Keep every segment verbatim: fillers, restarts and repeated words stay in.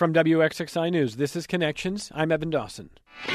From W X X I News, this is Connections. I'm Evan Dawson.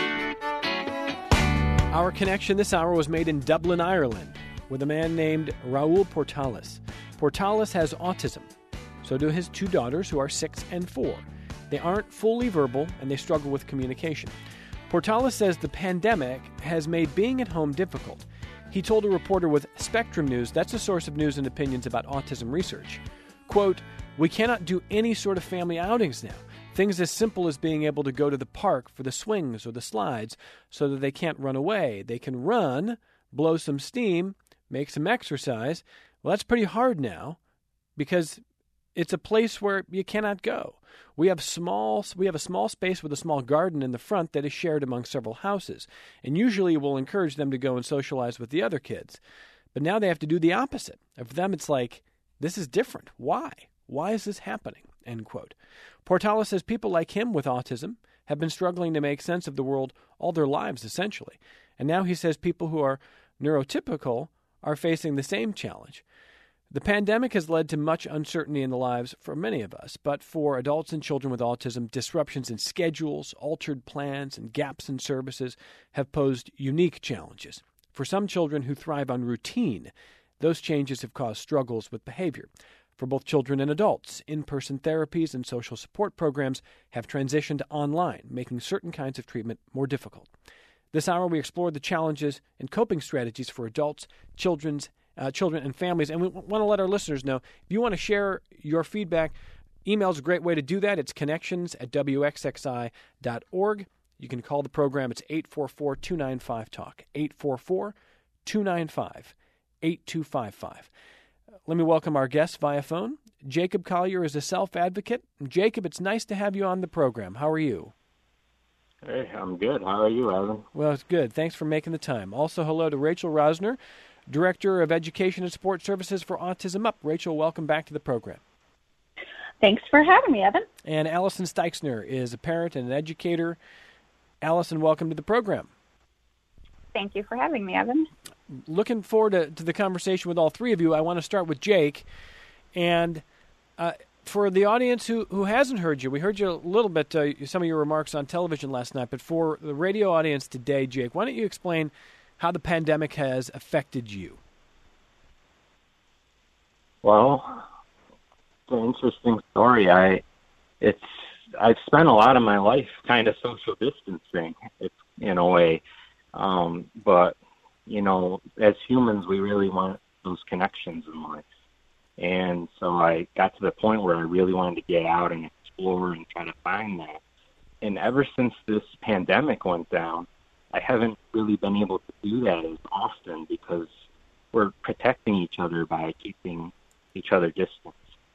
Our connection this hour was made in Dublin, Ireland, with a man named Raul Portales. Portales has autism. So do his two daughters, who are six and four. They aren't fully verbal, and they struggle with communication. Portales says the pandemic has made being at home difficult. He told a reporter with Spectrum News, that's a source of news and opinions about autism research, quote, "We cannot do any sort of family outings now. Things as simple as being able to go to the park for the swings or the slides so that they can't run away. They can run, blow some steam, make some exercise. Well, that's pretty hard now because it's a place where you cannot go. We have small. We have a small space with a small garden in the front that is shared among several houses, and usually we'll encourage them to go and socialize with the other kids. But now they have to do the opposite. And for them, it's like, this is different. Why? Why is this happening?" End quote. Portales says people like him with autism have been struggling to make sense of the world all their lives, essentially. And now he says people who are neurotypical are facing the same challenge. The pandemic has led to much uncertainty in the lives for many of us, but for adults and children with autism, disruptions in schedules, altered plans, and gaps in services have posed unique challenges. For some children who thrive on routine, those changes have caused struggles with behavior. For both children and adults, in-person therapies and social support programs have transitioned online, making certain kinds of treatment more difficult. This hour, we explore the challenges and coping strategies for adults, children's, uh, children, and families. And we w- want to let our listeners know, if you want to share your feedback, email is a great way to do that. It's connections at W X X I dot org. You can call the program. It's eight four four, two nine five, talk, eight four four, two nine five, eight two five five. Let me welcome our guest via phone. Jacob Collier is a self-advocate. Jacob, it's nice to have you on the program. How are you? Hey, I'm good. How are you, Evan? Well, it's good. Thanks for making the time. Also, hello to Rachel Rosner, Director of Education and Support Services for Autism Up. Rachel, welcome back to the program. Thanks for having me, Evan. And Allison Steixner is a parent and an educator. Allison, welcome to the program. Thank you for having me, Evan. Looking forward to, to the conversation with all three of you. I want to start with Jake. And uh, for the audience who, who hasn't heard you, we heard you a little bit, uh, some of your remarks on television last night, but for the radio audience today, Jake, why don't you explain how the pandemic has affected you? Well, it's an interesting story. I, it's, I've spent a lot of my life kind of social distancing, it's, in a way. Um, but you know, as humans, we really want those connections in life. And so I got to the point where I really wanted to get out and explore and try to find that. And ever since this pandemic went down, I haven't really been able to do that as often because we're protecting each other by keeping each other distant.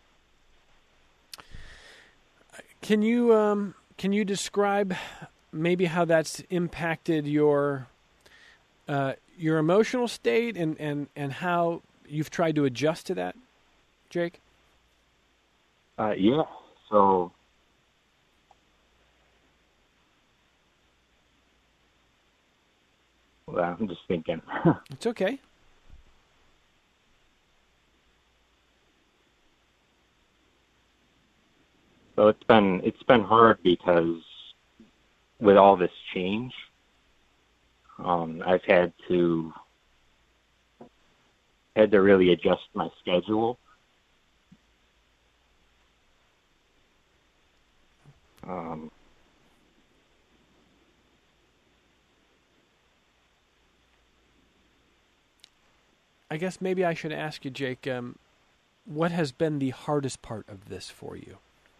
Can you um, can you describe maybe how that's impacted your uh, your emotional state and, and, and how you've tried to adjust to that, Jake? Uh, yeah. So, well, I'm just thinking. It's okay. So it's been it's been hard because with all this change, um, I've had to had to really adjust my schedule. Um, I guess maybe I should ask you, Jake, um, what has been the hardest part of this for you?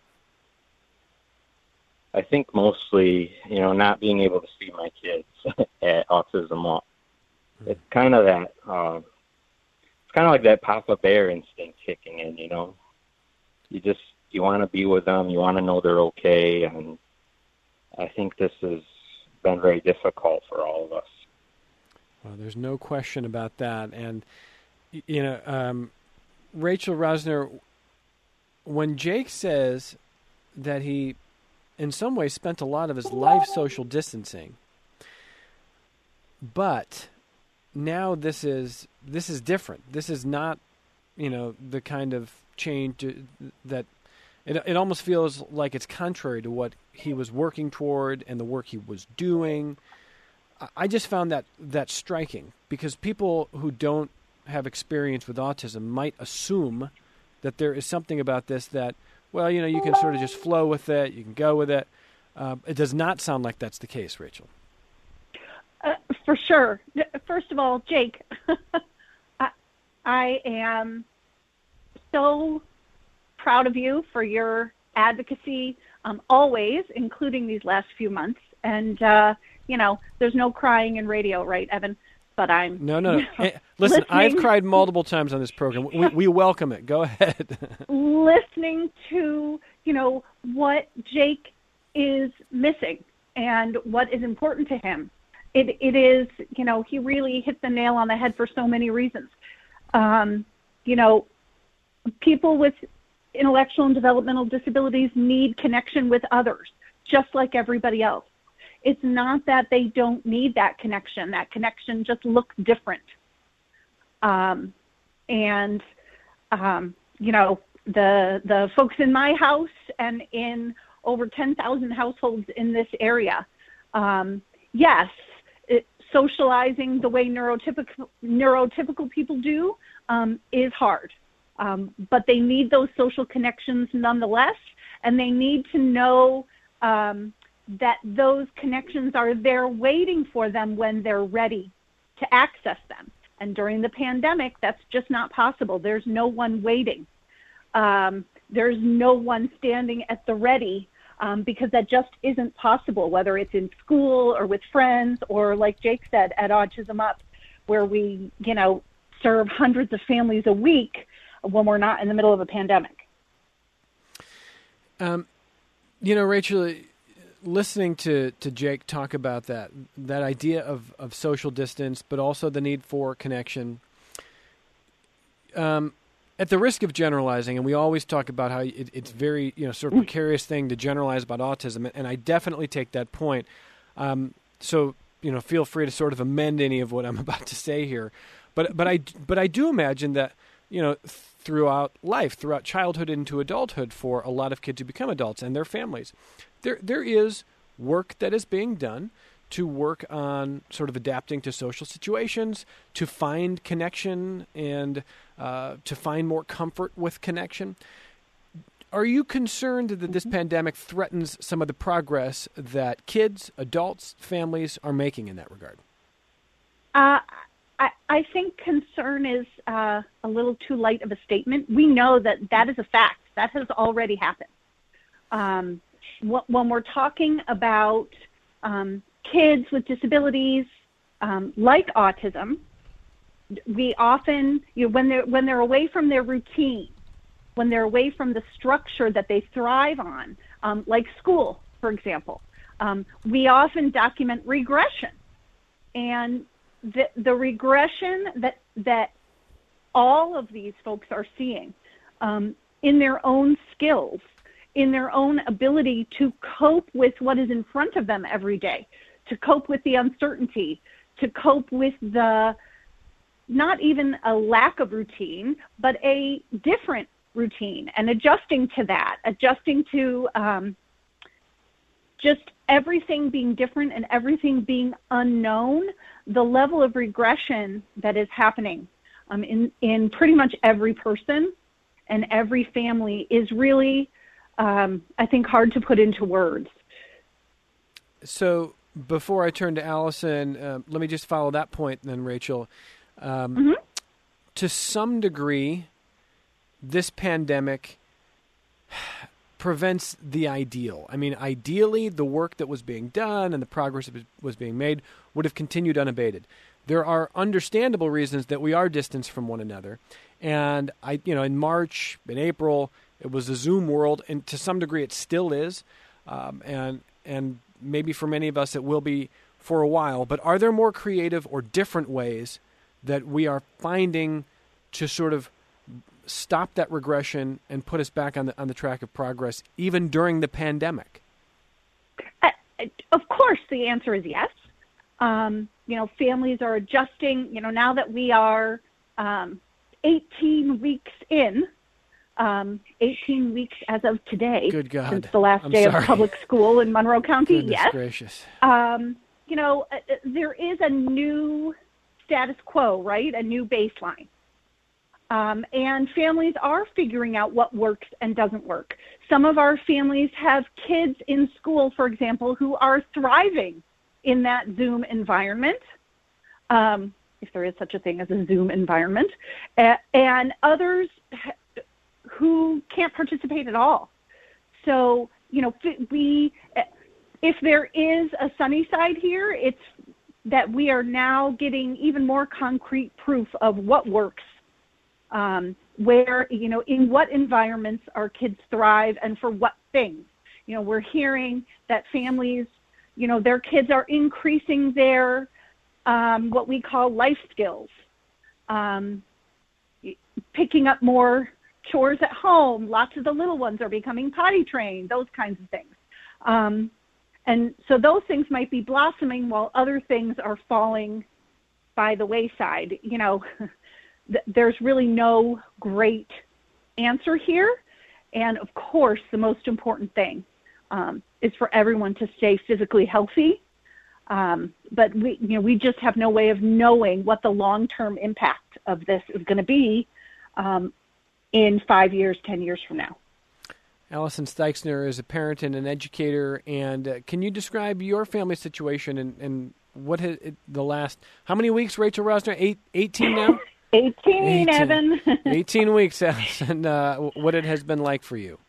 I think mostly, you know, not being able to see my kids at Autism Up. Mm-hmm. It's kind of that, uh, it's kind of like that Papa Bear instinct kicking in, you know. You just, you want to be with them, you want to know they're okay, and I think this has been very difficult for all of us. Well, there's no question about that. And, you know, um, Rachel Rosner, when Jake says that he, in some ways, spent a lot of his life social distancing, but now this is this is different. This is not, you know, the kind of change that It it almost feels like it's contrary to what he was working toward and the work he was doing. I just found that that striking because people who don't have experience with autism might assume that there is something about this that, well, you know, you can sort of just flow with it, you can go with it. Uh, it does not sound like that's the case, Rachel. Uh, for sure. First of all, Jake, I, I am so proud of you for your advocacy, um, always, including these last few months. And, uh, you know, there's no crying in radio, right, Evan? But I'm... No, no, no. You know, hey, listen, listening... I've cried multiple times on this program. We, we welcome it. Go ahead. Listening to, you know, what Jake is missing and what is important to him. It, it is, you know, he really hit the nail on the head for so many reasons. Um, you know, people with intellectual and developmental disabilities need connection with others, just like everybody else. It's not that they don't need that connection. That connection just looks different. Um, and, um, you know, the the folks in my house and in over ten thousand households in this area, um, yes, it, socializing the way neurotypical, neurotypical people do um, is hard. Um, but they need those social connections nonetheless, and they need to know um, that those connections are there waiting for them when they're ready to access them. And during the pandemic, that's just not possible. There's no one waiting. Um, there's no one standing at the ready um, because that just isn't possible, whether it's in school or with friends or, like Jake said, at Autism Up, where we, you know, serve hundreds of families a week when we're not in the middle of a pandemic. Um, you know, Rachel, listening to, to Jake talk about that, that idea of, of social distance, but also the need for connection, um, at the risk of generalizing, and we always talk about how it, it's very, you know, sort of precarious thing to generalize about autism, and I definitely take that point. Um, so, you know, feel free to sort of amend any of what I'm about to say here. But, but I, but I do imagine that, you know, throughout life, throughout childhood into adulthood, for a lot of kids who become adults and their families, there there is work that is being done to work on sort of adapting to social situations, to find connection, and uh, to find more comfort with connection. Are you concerned that this pandemic threatens some of the progress that kids, adults, families are making in that regard? Uh, I, I think concern is uh, a little too light of a statement. We know that that is a fact. That has already happened. Um, wh- when we're talking about um, kids with disabilities um, like autism, we often, you know, when they're when they're away from their routine, when they're away from the structure that they thrive on, um, like school, for example, um, we often document regression. And the, the regression that that all of these folks are seeing um, in their own skills, in their own ability to cope with what is in front of them every day, to cope with the uncertainty, to cope with the, not even a lack of routine, but a different routine, and adjusting to that, adjusting to um, just everything being different and everything being unknown. The level of regression that is happening um, in, in pretty much every person and every family is really, um, I think, hard to put into words. So before I turn to Allison, uh, let me just follow that point then, Rachel. Um, mm-hmm. To some degree, this pandemic prevents the ideal. I mean, ideally, the work that was being done and the progress that was being made would have continued unabated. There are understandable reasons that we are distanced from one another. And, I, you know, in March, in April, it was a Zoom world, and to some degree it still is. Um, and and maybe for many of us it will be for a while. But are there more creative or different ways that we are finding to sort of stop that regression and put us back on the on the track of progress, even during the pandemic? Uh, of course, the answer is yes. Um, you know, families are adjusting. You know, now that we are um, eighteen weeks in um, eighteen weeks as of today. Good God. Since the last I'm day sorry. of public school in Monroe County. Goodness yes. gracious. Um, you know, uh, there is a new status quo, right? A new baseline. Um, and families are figuring out what works and doesn't work. Some of our families have kids in school, for example, who are thriving in that Zoom environment, um, if there is such a thing as a Zoom environment, uh, and others ha- who can't participate at all. So, you know, we, if there is a sunny side here, it's that we are now getting even more concrete proof of what works. Um, where, you know, in what environments our kids thrive and for what things. You know, we're hearing that families, you know, their kids are increasing their, um, what we call life skills, um, picking up more chores at home. Lots of the little ones are becoming potty trained, those kinds of things. Um, and so those things might be blossoming while other things are falling by the wayside, you know. There's really no great answer here. And of course, the most important thing um, is for everyone to stay physically healthy. Um, but we, you know, we just have no way of knowing what the long-term impact of this is going to be um, in five years, ten years from now. Allison Steixner is a parent and an educator. And uh, can you describe your family situation and, and what has it, the last, how many weeks, Rachel Rosner? Eight, eighteen now? eighteen, Evan. eighteen weeks, Allison, uh, what it has been like for you.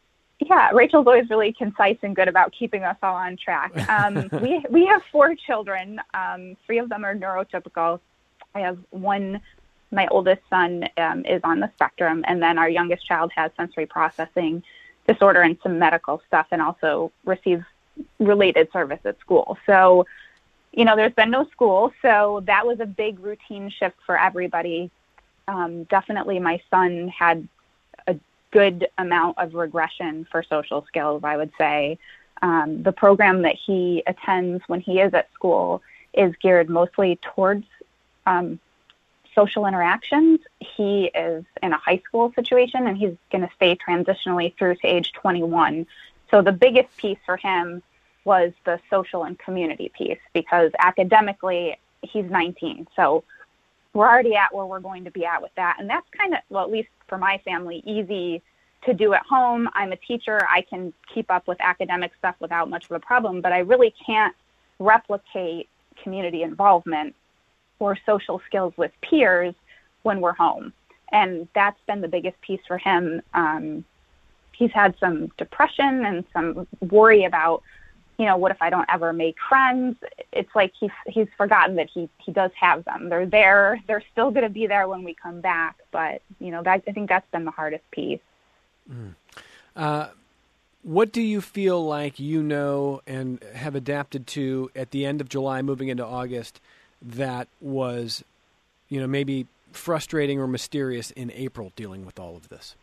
Yeah, Rachel's always really concise and good about keeping us all on track. Um, we we have four children. Um, three of them are neurotypical. I have one, my oldest son um, is on the spectrum, and then our youngest child has sensory processing disorder and some medical stuff, and also receives related service at school. So, you know, there's been no school, so that was a big routine shift for everybody. Um, definitely my son had a good amount of regression for social skills, I would say. Um, the program that he attends when he is at school is geared mostly towards um, social interactions. He is in a high school situation, and he's going to stay transitionally through to age twenty-one. So the biggest piece for him was the social and community piece, because academically he's nineteen. So we're already at where we're going to be at with that. And that's kind of, well, at least for my family, easy to do at home. I'm a teacher. I can keep up with academic stuff without much of a problem, but I really can't replicate community involvement or social skills with peers when we're home. And that's been the biggest piece for him. Um, he's had some depression and some worry about, you know, what if I don't ever make friends? It's like he's, he's forgotten that he, he does have them. They're there. They're still going to be there when we come back. But, you know, that, I think that's been the hardest piece. Mm. Uh, what do you feel like you know and have adapted to at the end of July moving into August that was, you know, maybe frustrating or mysterious in April dealing with all of this?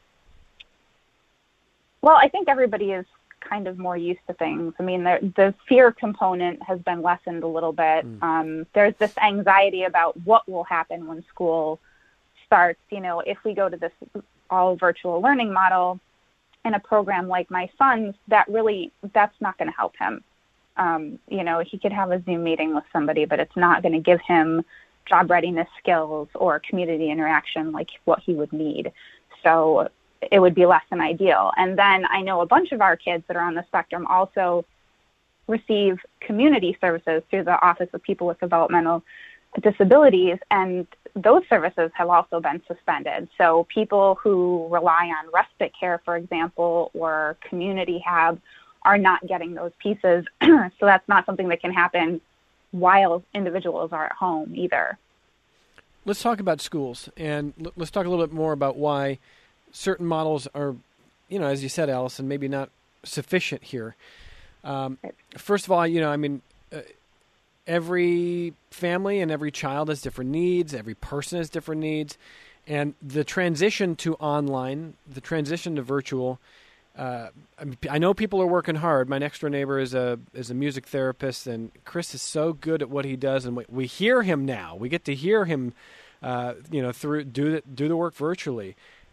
Well, I think everybody is kind of more used to things. I mean, the, the fear component has been lessened a little bit. Mm. Um, there's this anxiety about what will happen when school starts. You know, if we go to this all virtual learning model in a program like my son's, that really, that's not going to help him. Um, you know, he could have a Zoom meeting with somebody, but it's not going to give him job readiness skills or community interaction like what he would need. So it would be less than ideal. And then I know a bunch of our kids that are on the spectrum also receive community services through the Office of People with Developmental Disabilities, and those services have also been suspended. So people who rely on respite care, for example, or community hab are not getting those pieces. So that's not something that can happen while individuals are at home either. Let's talk about schools, and let's talk a little bit more about why certain models are, you know, as you said, Allison, maybe not sufficient here. Um, first of all, you know, I mean, uh, every family and every child has different needs. Every person has different needs. And the transition to online, the transition to virtual, uh, I know people are working hard. My next door neighbor is a is a music therapist, and Chris is so good at what he does. And we, we hear him now. We get to hear him, uh, you know, through do the, do the work virtually.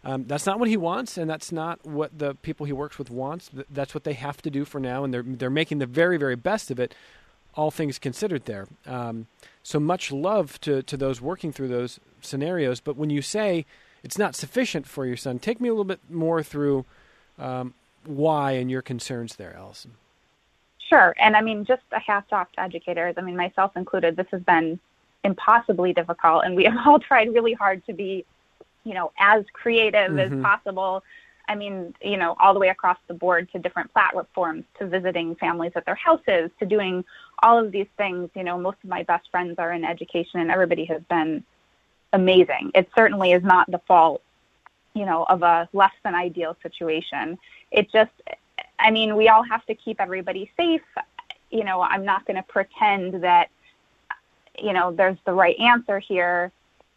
Um, that's not what he wants, and that's not what the people he works with wants. That's what they have to do for now, and they're they're making the very, very best of it, all things considered there. Um, so much love to, to those working through those scenarios. But when you say it's not sufficient for your son, take me a little bit more through um, why and your concerns there, Allison. Sure. And I mean, just a hats off to educators. I mean, myself included, this has been impossibly difficult, and we have all tried really hard to be, you know, as creative mm-hmm. as possible. I mean, you know, all the way across the board to different platforms, to visiting families at their houses, to doing all of these things. You know, most of my best friends are in education, and everybody has been amazing. It certainly is not the fault, you know, of a less than ideal situation. It just, I mean, we all have to keep everybody safe. You know, I'm not going to pretend that, you know, there's the right answer here.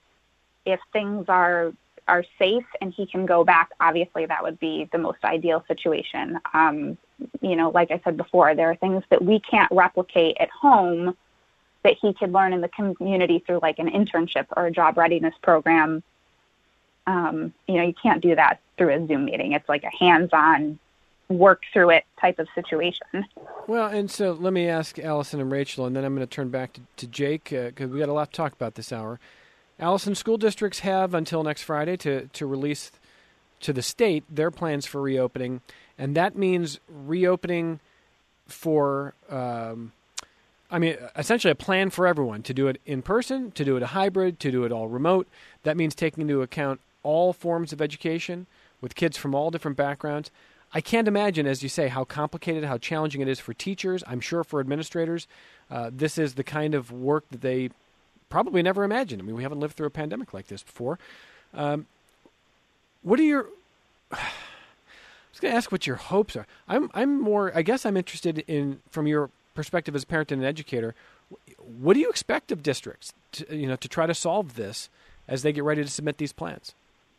If things are are safe and he can go back, obviously that would be the most ideal situation. Um, you know, like I said before, there are things that we can't replicate at home that he could learn in the community through like an internship or a job readiness program. Um, you know, you can't do that through a Zoom meeting. It's like a hands-on, work through it type of situation. Well, and so let me ask Allison and Rachel, and then I'm going to turn back to, to Jake, because uh, we got a lot to talk about this hour. Allison, school districts have until next Friday to, to release to the state their plans for reopening, and that means reopening for, um, I mean, essentially a plan for everyone, to do it in person, to do it a hybrid, to do it all remote. That means taking into account all forms of education with kids from all different backgrounds. I can't imagine, as you say, how complicated, how challenging it is for teachers. I'm sure for administrators, uh, this is the kind of work that they probably never imagined. I mean, we haven't lived through a pandemic like this before. Um, what are your... I was going to ask what your hopes are. I'm I'm more, I guess I'm interested in, from your perspective as a parent and an educator, what do you expect of districts to, you know, to try to solve this as they get ready to submit these plans?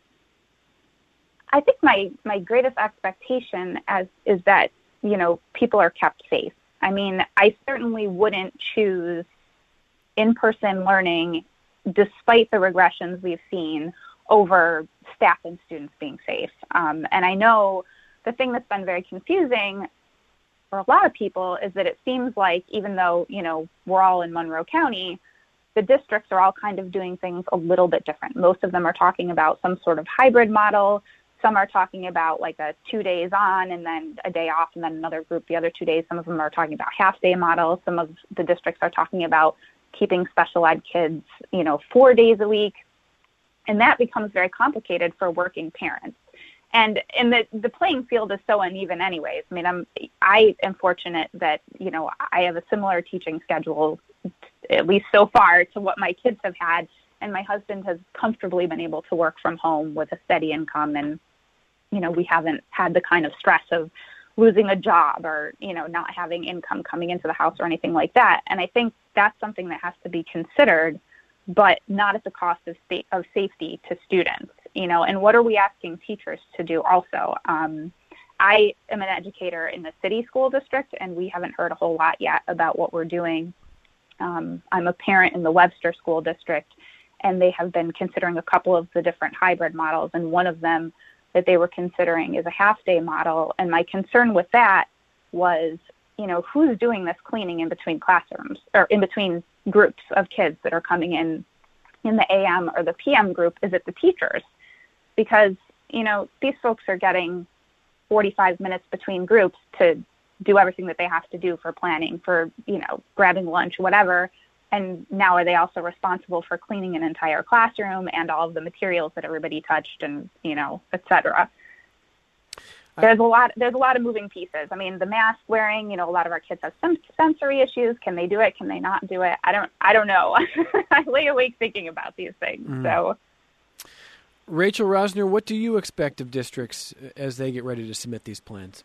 I think my, my greatest expectation as is that, you know, people are kept safe. I mean, I certainly wouldn't choose in-person learning, despite the regressions we've seen, over staff and students being safe. Um, and I know the thing that's been very confusing for a lot of people is that it seems like even though, you know, we're all in Monroe County, the districts are all kind of doing things a little bit different. Most of them are talking about some sort of hybrid model. Some are talking about like a two days on and then a day off and then another group the other two days. Some of them are talking about half-day models. Some of the districts are talking about keeping special ed kids, you know, four days a week. And that becomes very complicated for working parents. And and the, the playing field is so uneven anyways. I mean, I'm, I am fortunate that, you know, I have a similar teaching schedule, at least so far, to what my kids have had. And my husband has comfortably been able to work from home with a steady income. And, you know, we haven't had the kind of stress of losing a job or, you know, not having income coming into the house or anything like that. And I think that's something that has to be considered, but not at the cost of sta- of safety to students, you know. And what are we asking teachers to do also? Um, I am an educator in the city school district, and we haven't heard a whole lot yet about what we're doing. Um, I'm a parent in the Webster School District, and they have been considering a couple of the different hybrid models, and one of them that they were considering is a half-day model. And my concern with that was, you know, who's doing this cleaning in between classrooms or in between groups of kids that are coming in in the A M or the P M group? Is it the teachers? Because, you know, these folks are getting forty-five minutes between groups to do everything that they have to do for planning, for, you know, grabbing lunch, whatever. And now are they also responsible for cleaning an entire classroom and all of the materials that everybody touched and, you know, et cetera? There's a lot, there's a lot of moving pieces. I mean, the mask wearing, you know, a lot of our kids have some sensory issues. Can they do it? Can they not do it? I don't, I don't know. I lay awake thinking about these things. Mm. So, Rachel Rosner, what do you expect of districts as they get ready to submit these plans?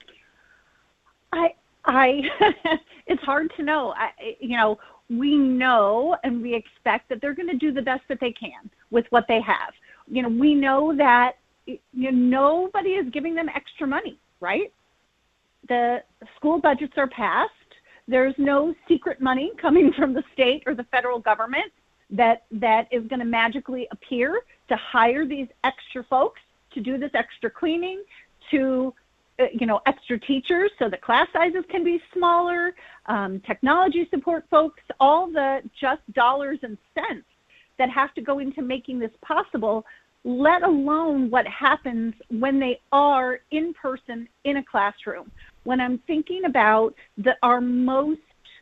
I, I, it's hard to know. I, you know, we know and we expect that they're going to do the best that they can with what they have. You know, we know that you know, nobody is giving them extra money, right? The school budgets are passed. There's no secret money coming from the state or the federal government that that is going to magically appear to hire these extra folks to do this extra cleaning to, uh, you know, extra teachers so the class sizes can be smaller, um, technology support folks, all the just dollars and cents that have to go into making this possible, let alone what happens when they are in person in a classroom. When I'm thinking about the, our most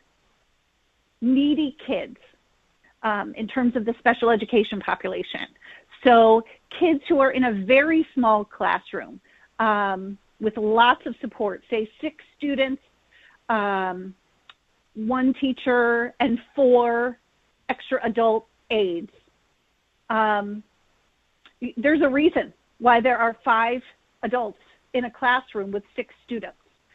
needy kids um, in terms of the special education population. So kids who are in a very small classroom um, with lots of support, say six students, um, one teacher, and four extra adult aides. Um, there's a reason why there are five adults in a classroom with six students.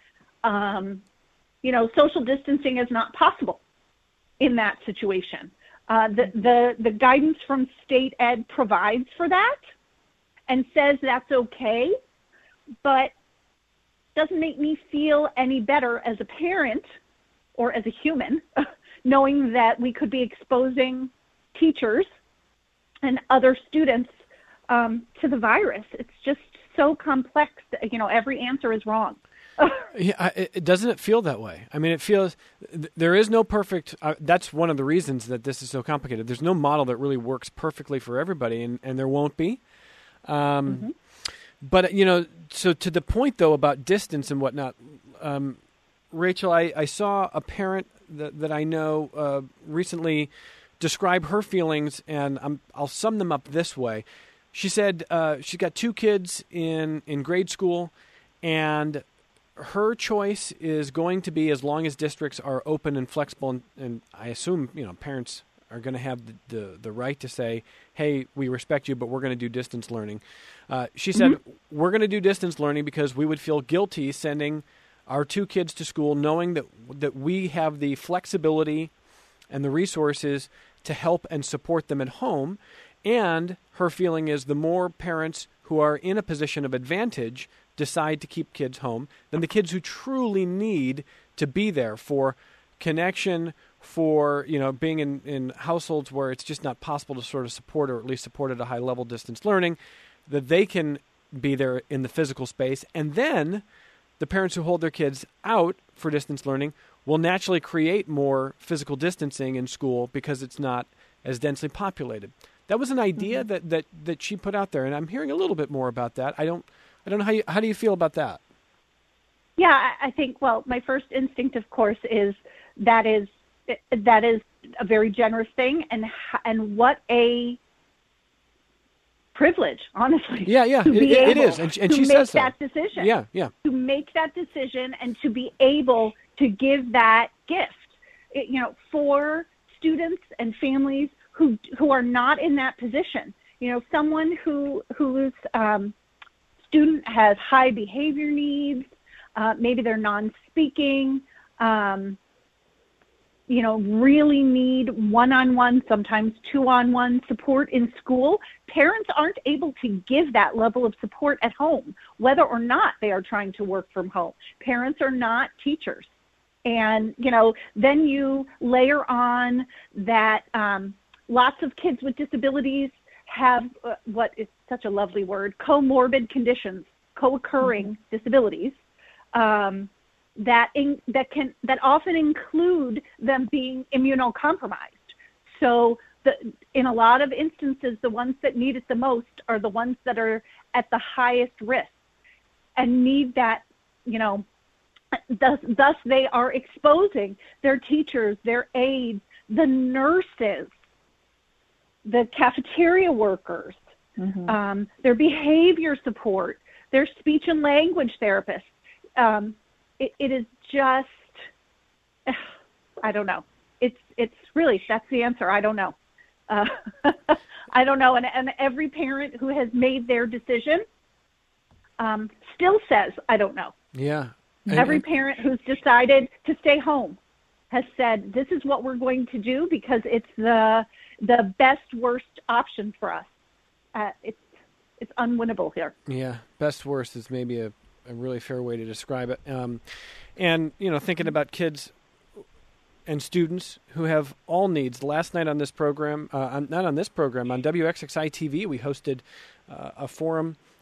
Um, you know, social distancing is not possible in that situation. Uh, the, the, the guidance from state ed provides for that and says that's okay, but doesn't make me feel any better as a parent or as a human, knowing that we could be exposing teachers and other students um, to the virus. It's just so complex that, you know, every answer is wrong. Yeah, it, doesn't it feel that way? I mean, it feels there is no perfect. Uh, that's one of the reasons that this is so complicated. There's no model that really works perfectly for everybody, and, and there won't be. Um, mm-hmm. But you know, so to the point though about distance and whatnot, um, Rachel, I, I saw a parent that that I know uh, recently describe her feelings, and I'm, I'll sum them up this way. She said uh, she's got two kids in in grade school, and her choice is going to be, as long as districts are open and flexible, and, and I assume, you know, parents are going to have the, the, the right to say, hey, we respect you, but we're going to do distance learning. Uh, she said, mm-hmm. we're going to do distance learning because we would feel guilty sending our two kids to school knowing that that we have the flexibility and the resources to help and support them at home. And her feeling is the more parents who are in a position of advantage decide to keep kids home, then the kids who truly need to be there for connection, for, you know, being in, in households where it's just not possible to sort of support, or at least support at a high level, distance learning, that they can be there in the physical space. And then the parents who hold their kids out for distance learning will naturally create more physical distancing in school because it's not as densely populated. That was an idea mm-hmm. that, that, that she put out there, and I'm hearing a little bit more about that. I don't I don't know how you, how do you feel about that? Yeah, I think, well, my first instinct, of course, is that is that is a very generous thing, and and what a privilege, honestly. Yeah, yeah, to it, be it, able it is, and, and to she make says so. that decision. Yeah, yeah. To make that decision and to be able to give that gift, it, you know, for students and families who who are not in that position. You know, someone who who's um, student has high behavior needs, uh, maybe they're non-speaking, um, you know, really need one-on-one, sometimes two-on-one support in school. Parents aren't able to give that level of support at home, whether or not they are trying to work from home. Parents are not teachers. And, you know, then you layer on that um, lots of kids with disabilities have uh, what is such a lovely word, comorbid conditions, co-occurring mm-hmm. disabilities um, that in, that can that often include them being immunocompromised. So the, in a lot of instances, the ones that need it the most are the ones that are at the highest risk and need that, you know, thus, thus they are exposing their teachers, their aides, the nurses, the cafeteria workers, mm-hmm. um, their behavior support, their speech and language therapists. Um, it, it is just, I don't know. It's it's really, that's the answer. I don't know. Uh, I don't know. And, and every parent who has made their decision um, still says, I don't know. Yeah. And, every parent who's decided to stay home has said, this is what we're going to do because it's the the best, worst option for us. Uh, it's it's unwinnable here. Yeah, best, worst is maybe a, a really fair way to describe it. Um, and, you know, thinking about kids and students who have all needs. Last night on this program, uh, not on this program, on W X X I T V, we hosted uh, a forum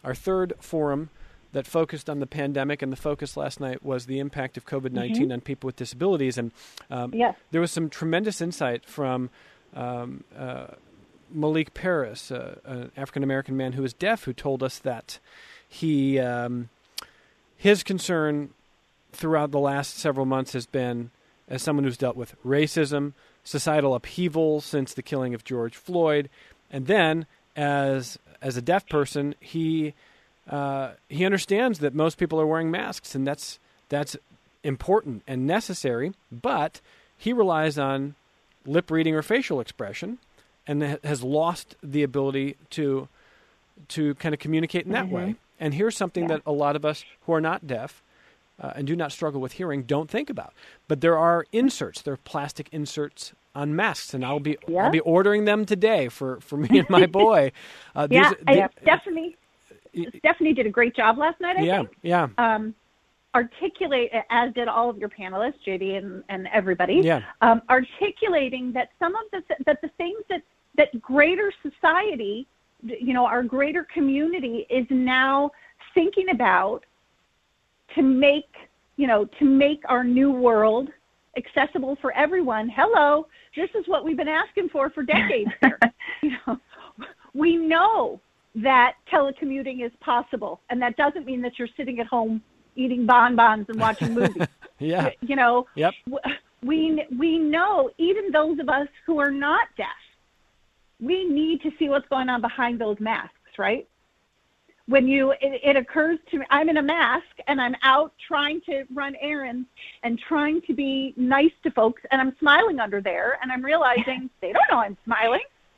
our third forum that focused on the pandemic, and the focus last night was the impact of COVID nineteen mm-hmm. on people with disabilities. And um, yes. there was some tremendous insight from um, uh, Malik Paris, uh, an African-American man who is deaf, who told us that he um, his concern throughout the last several months has been, as someone who's dealt with racism, societal upheaval since the killing of George Floyd, and then as as a deaf person, he uh, he understands that most people are wearing masks, and that's that's important and necessary. But he relies on lip reading or facial expression, and has lost the ability to to kind of communicate in that mm-hmm. way. And here's something yeah. that a lot of us who are not deaf uh, and do not struggle with hearing don't think about. But there are inserts, there are plastic inserts on masks, and I'll be yeah. I'll be ordering them today for, for me and my boy. Uh, yeah, these, they, Stephanie uh, Stephanie did a great job last night, I yeah, think. Yeah, yeah. Um, articulate, as did all of your panelists, J D and, and everybody, yeah. um, articulating that some of the that the things that, that greater society, you know, our greater community is now thinking about to make, you know, to make our new world accessible for everyone. Hello, this is what we've been asking for for decades here. You know, we know that telecommuting is possible, and that doesn't mean that you're sitting at home eating bonbons and watching movies. yeah. You know, yep. we we know, even those of us who are not deaf, we need to see what's going on behind those masks, right? When you, it, it occurs to me, I'm in a mask and I'm out trying to run errands and trying to be nice to folks, and I'm smiling under there, and I'm realizing they don't know I'm smiling.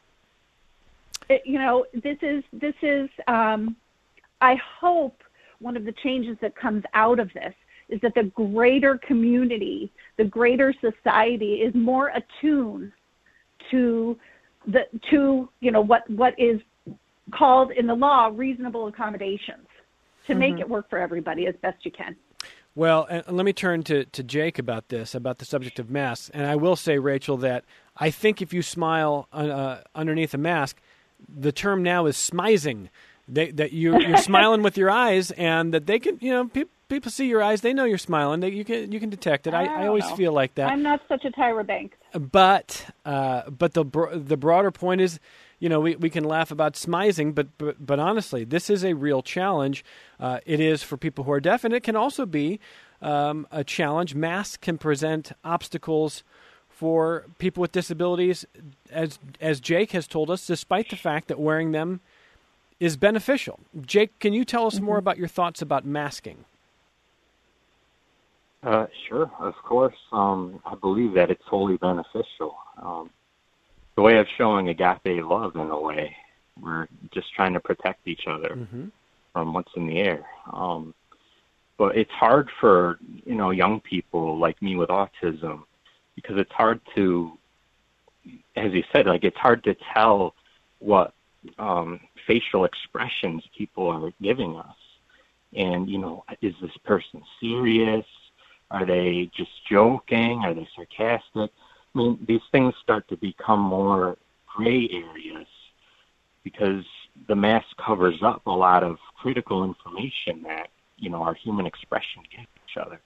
It, you know, this is, this is, um, I hope one of the changes that comes out of this is that the greater community, the greater society is more attuned to the, to, you know, what, what is called in the law reasonable accommodations to mm-hmm. make it work for everybody as best you can. Well, and let me turn to, to Jake about this, about the subject of masks. And I will say, Rachel, that I think if you smile uh, underneath a mask, the term now is smizing. They, that you, you're smiling with your eyes, and that they can, you know, pe- people see your eyes, they know you're smiling. They, you can you can detect it. I, I, I always know. feel like that. I'm not such a Tyra Banks. But uh, but the bro- the broader point is, you know, we, we can laugh about smizing, but, but but honestly, this is a real challenge. Uh, it is for people who are deaf, and it can also be um, a challenge. Masks can present obstacles for people with disabilities, as as Jake has told us, despite the fact that wearing them is beneficial. Jake, can you tell us mm-hmm. more about your thoughts about masking? Uh, sure, of course. Um, I believe that it's wholly beneficial. Um, the way of showing agape love, in a way, we're just trying to protect each other mm-hmm. from what's in the air. Um, but it's hard for, you know, young people like me with autism, because it's hard to, as you said, like it's hard to tell what um, facial expressions people are giving us. And, you know, is this person serious? Are they just joking? Are they sarcastic? I mean, these things start to become more gray areas because the mask covers up a lot of critical information that, you know, our human expression gives each other.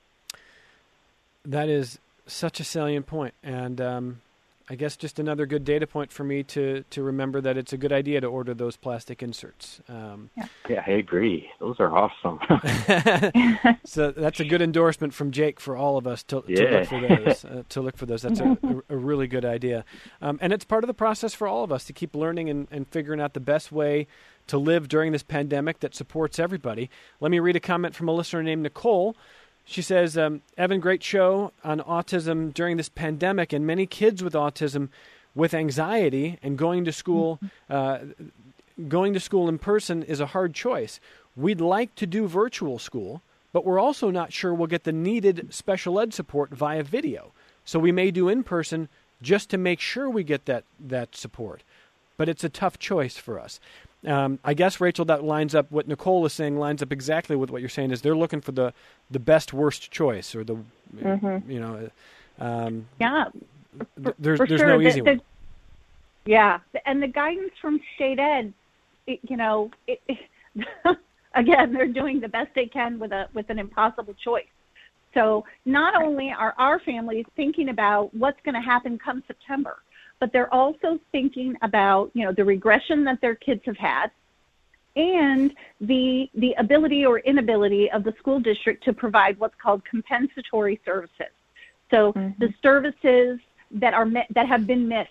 That is such a salient point. And um, I guess just another good data point for me to, to remember that it's a good idea to order those plastic inserts. Um, yeah. yeah, I agree. Those are awesome. So that's a good endorsement from Jake for all of us to, yeah. to look for those. Uh, to look for those. That's a, a, a really good idea. Um, and it's part of the process for all of us to keep learning and, and figuring out the best way to live during this pandemic that supports everybody. Let me read a comment from a listener named Nicole. She says, um, Evan, great show on autism during this pandemic, and many kids with autism with anxiety and going to school, uh, going to school in person is a hard choice. We'd like to do virtual school, but we're also not sure we'll get the needed special ed support via video. So we may do in person just to make sure we get that, that support. But it's a tough choice for us. Um, I guess, Rachel, that lines up, what Nicole is saying lines up exactly with what you're saying, is they're looking for the, the best, worst choice, or the, mm-hmm. you know. Um, yeah. Th- there's for there's sure. no the, easy the, one. Yeah. And the guidance from state ed, it, you know, it, it, again, they're doing the best they can with a with an impossible choice. So not only are our families thinking about what's going to happen come September, but they're also thinking about, you know, the regression that their kids have had and the the ability or inability of the school district to provide what's called compensatory services. So mm-hmm. the services that are that have been missed,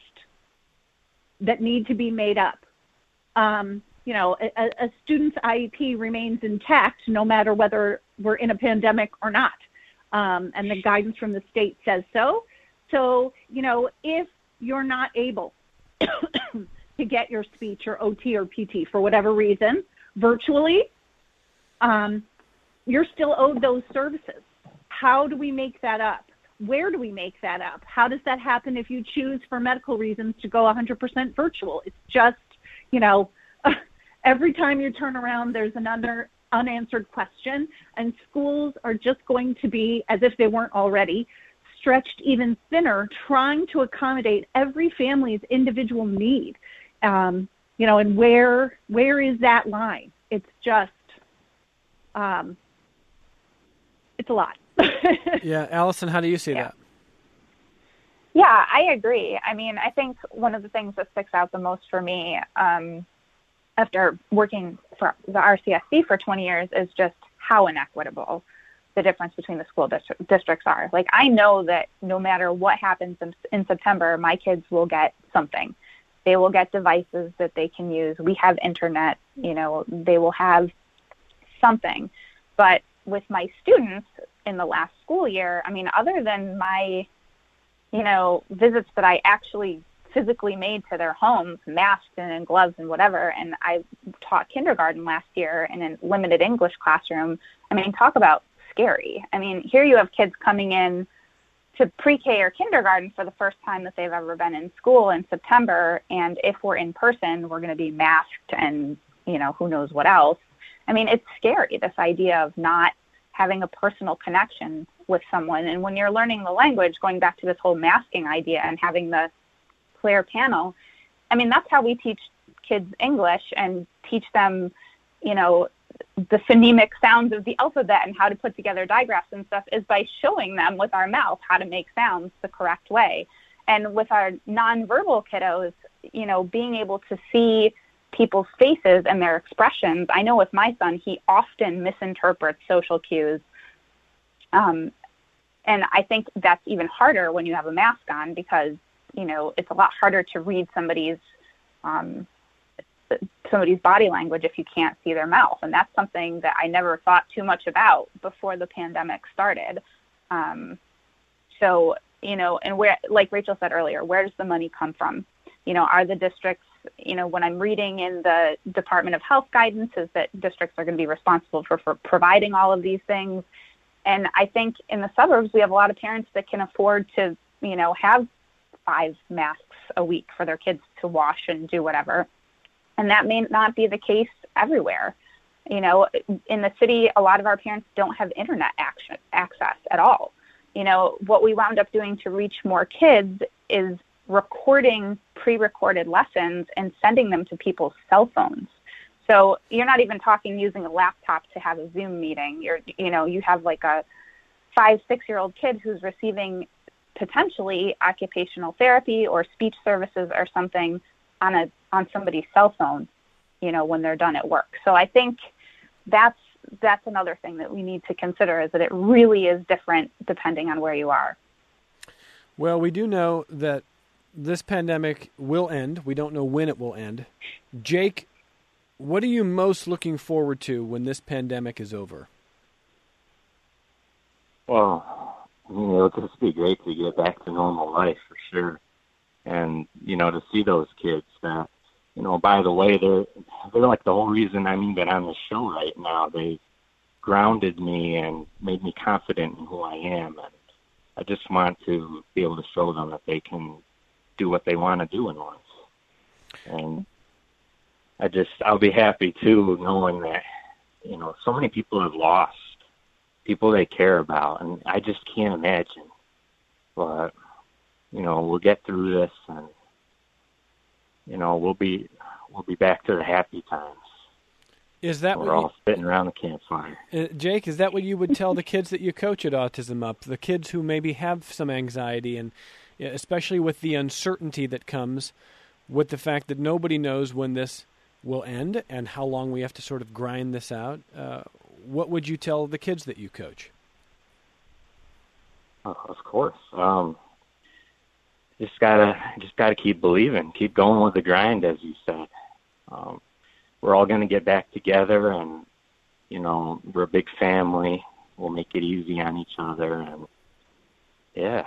that need to be made up. Um, you know, a, a student's I E P remains intact no matter whether we're in a pandemic or not. Um, and the guidance from the state says so. So, you know, if you're not able to get your speech or O T or P T for whatever reason virtually, um, you're still owed those services. How do we make that up? Where do we make that up? How does that happen if you choose for medical reasons to go one hundred percent virtual? It's just, you know, every time you turn around, there's an under, unanswered question, and schools are just going to be, as if they weren't already, stretched even thinner, trying to accommodate every family's individual need. Um, you know, and where where is that line? It's just, um, it's a lot. Yeah, Allison, how do you see yeah. that? Yeah, I agree. I mean, I think one of the things that sticks out the most for me um, after working for the R C S C for twenty years is just how inequitable the difference between the school distri- districts are. Like, I know that no matter what happens in, in September, my kids will get something. They will get devices that they can use. We have internet, you know, they will have something. But with my students in the last school year, I mean, other than my, you know, visits that I actually physically made to their homes, masked and in gloves and whatever, and I taught kindergarten last year in a limited English classroom. I mean, talk about scary. I mean, here you have kids coming in to pre-K or kindergarten for the first time that they've ever been in school in September, and if we're in person, we're going to be masked and, you know, who knows what else. I mean, it's scary, this idea of not having a personal connection with someone. And when you're learning the language, going back to this whole masking idea and having the clear panel, I mean, that's how we teach kids English and teach them, you know, the phonemic sounds of the alphabet and how to put together digraphs and stuff, is by showing them with our mouth how to make sounds the correct way. And with our nonverbal kiddos, you know, being able to see people's faces and their expressions. I know with my son, he often misinterprets social cues. Um, and I think that's even harder when you have a mask on, because, you know, it's a lot harder to read somebody's um, somebody's body language if you can't see their mouth. And that's something that I never thought too much about before the pandemic started. Um, so, you know, and where, like Rachel said earlier, where does the money come from? You know, are the districts, you know, when I'm reading in the Department of Health guidance, is that districts are going to be responsible for, for providing all of these things. And I think in the suburbs, we have a lot of parents that can afford to, you know, have five masks a week for their kids to wash and do whatever. And that may not be the case everywhere. You know, in the city, a lot of our parents don't have internet action, access at all. You know, what we wound up doing to reach more kids is recording pre-recorded lessons and sending them to people's cell phones. So you're not even talking using a laptop to have a Zoom meeting. You're, you know, you have like a five, six-year-old kid who's receiving potentially occupational therapy or speech services or something on a on somebody's cell phone, you know, when they're done at work. So I think that's that's another thing that we need to consider, is that it really is different depending on where you are. Well, we do know that this pandemic will end. We don't know when it will end. Jake, what are you most looking forward to when this pandemic is over? Well, I mean, it'll just be great to get back to normal life for sure. And, you know, to see those kids that, you know, by the way, they're, they're like the whole reason I'm even on the show right now. They grounded me and made me confident in who I am. And I just want to be able to show them that they can do what they want to do in life. And I just, I'll be happy too, knowing that, you know, so many people have lost people they care about, and I just can't imagine. But, you know, we'll get through this, and, you know, we'll be, we'll be back to the happy times. Is that we're what all you, sitting around the campfire. uh, Jake, is that what you would tell the kids that you coach at Autism Up, the kids who maybe have some anxiety, and especially with the uncertainty that comes with the fact that nobody knows when this will end and how long we have to sort of grind this out? Uh, what would you tell the kids that you coach? Uh, of course. Um, just gotta, just gotta keep believing, keep going with the grind, as you said. Um, we're all going to get back together, and, you know, we're a big family. We'll make it easy on each other, and yeah.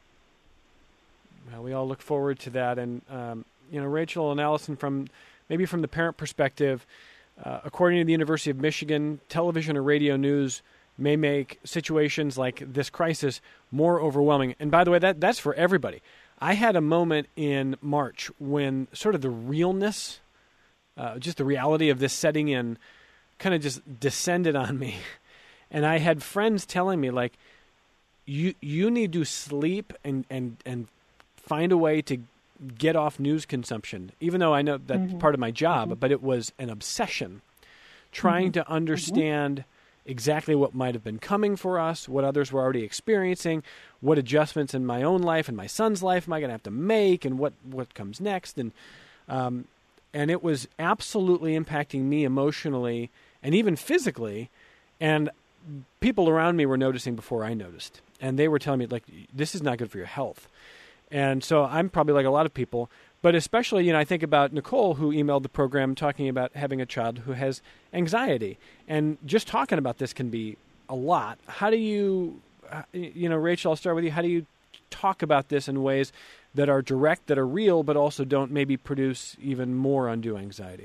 Well, we all look forward to that. And, um, you know, Rachel and Allison, from maybe from the parent perspective, uh, according to the University of Michigan, television or radio news may make situations like this crisis more overwhelming. And by the way, that that's for everybody. I had a moment in March when sort of the realness, uh, just the reality of this setting in kind of just descended on me. And I had friends telling me, like, you you need to sleep and, and, and find a way to get off news consumption, even though I know that's mm-hmm. part of my job, mm-hmm. but it was an obsession, trying mm-hmm. to understand mm-hmm. exactly what might have been coming for us, what others were already experiencing, what adjustments in my own life and my son's life am I going to have to make, and what, what comes next. And um, and it was absolutely impacting me emotionally and even physically. And people around me were noticing before I noticed. And they were telling me, like, this is not good for your health. And so I'm probably like a lot of people, but especially, you know, I think about Nicole, who emailed the program talking about having a child who has anxiety. And just talking about this can be a lot. How do you, you know, Rachel, I'll start with you. How do you talk about this in ways that are direct, that are real, but also don't maybe produce even more undue anxiety?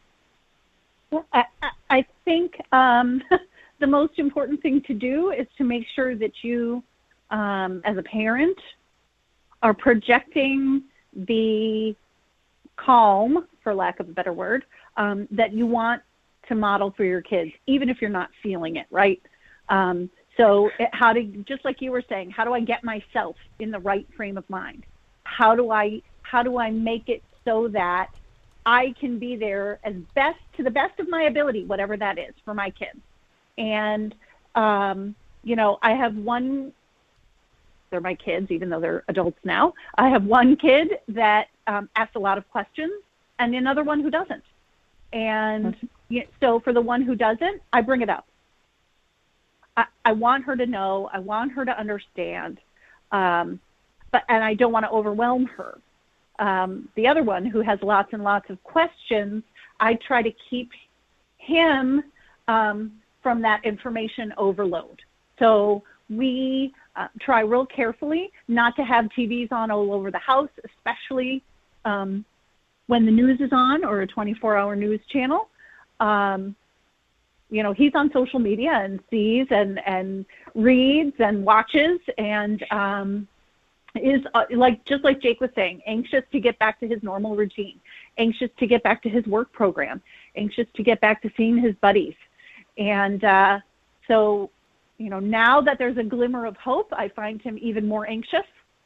Well, I, I think um, the most important thing to do is to make sure that you, um, as a parent, are projecting the calm, for lack of a better word, um, that you want to model for your kids, even if you're not feeling it, right? Um, so it, how to, just like you were saying, how do I get myself in the right frame of mind? How do I, how do I make it so that I can be there as best, to the best of my ability, whatever that is, for my kids? And, um, you know, I have one, they're my kids, even though they're adults now. I have one kid that um, asks a lot of questions and another one who doesn't. And mm-hmm. you know, so for the one who doesn't, I bring it up. I, I want her to know. I want her to understand. Um, but and I don't want to overwhelm her. Um, the other one who has lots and lots of questions, I try to keep him um, from that information overload. So we uh, try real carefully not to have T Vs on all over the house, especially um, when the news is on or a twenty-four hour news channel. Um, you know, he's on social media and sees and, and reads and watches and um, is, uh, like just like Jake was saying, anxious to get back to his normal routine, anxious to get back to his work program, anxious to get back to seeing his buddies. And uh, so, you know, now that there's a glimmer of hope, I find him even more anxious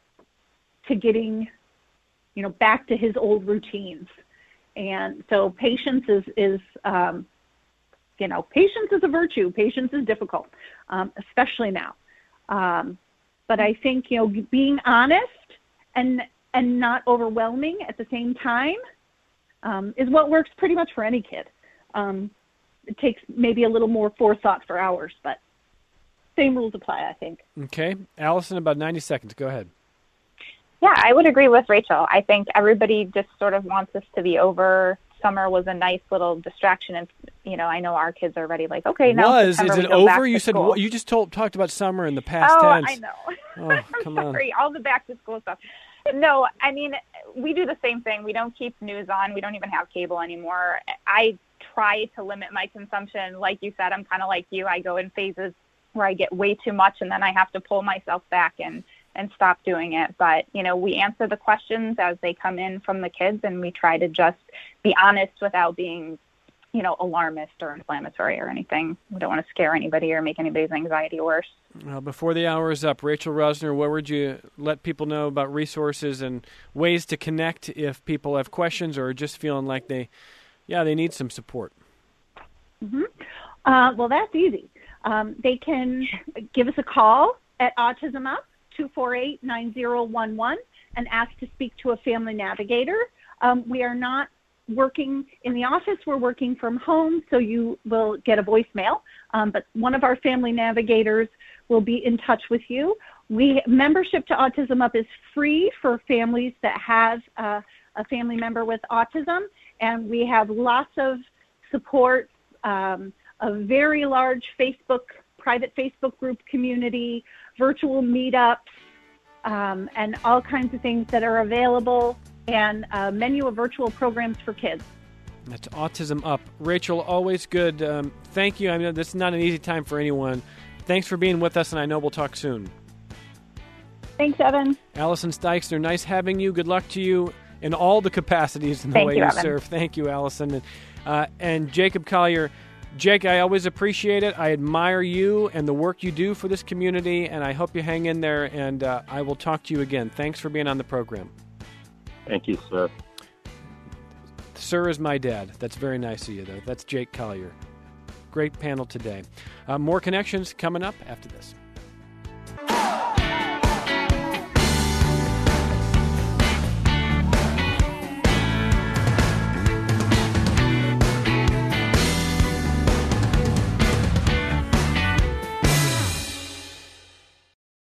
to getting, you know, back to his old routines. And so patience is, is um, you know, patience is a virtue. Patience is difficult, um, especially now. Um, but I think, you know, being honest and and not overwhelming at the same time um, is what works pretty much for any kid. Um, it takes maybe a little more forethought for ours, but same rules apply, I think. Okay. Allison, about ninety seconds. Go ahead. Yeah, I would agree with Rachel. I think everybody just sort of wants this to be over. Summer was a nice little distraction, and you know, I know our kids are already like, okay, now was September, is it we go back over? to You said school. you just told talked about summer in the past oh, tense. I know. Oh, I'm come sorry, on. all the back to school stuff. No, I mean, we do the same thing. We don't keep news on. We don't even have cable anymore. I try to limit my consumption. Like you said, I'm kind of like you. I go in phases where I get way too much, and then I have to pull myself back and and stop doing it. But, you know, we answer the questions as they come in from the kids, and we try to just be honest without being, you know, alarmist or inflammatory or anything. We don't want to scare anybody or make anybody's anxiety worse. Well, before the hour is up, Rachel Rosner, what would you let people know about resources and ways to connect if people have questions or are just feeling like they, yeah, they need some support? Mm-hmm. Uh, well, that's easy. Um, they can give us a call at Autism Up, two four eight, nine zero one one, and ask to speak to a family navigator. Um, we are not working in the office. We're working from home, so you will get a voicemail. Um, but one of our family navigators will be in touch with you. We membership to Autism Up is free for families that have uh, a family member with autism, and we have lots of support, um, a very large Facebook, private Facebook group community, virtual meetups, um, and all kinds of things that are available, and a menu of virtual programs for kids. That's Autism Up. Rachel, always good. Um, thank you. I mean, this is not an easy time for anyone. Thanks for being with us, and I know we'll talk soon. Thanks, Evan. Allison Steixner, nice having you. Good luck to you in all the capacities in the Thank way you, you Evan. serve. Thank you, Allison. And, uh, and Jacob Collier. Jake, I always appreciate it. I admire you and the work you do for this community, and I hope you hang in there, and uh, I will talk to you again. Thanks for being on the program. Thank you, sir. Sir is my dad. That's very nice of you, though. That's Jake Collier. Great panel today. Uh, more connections coming up after this.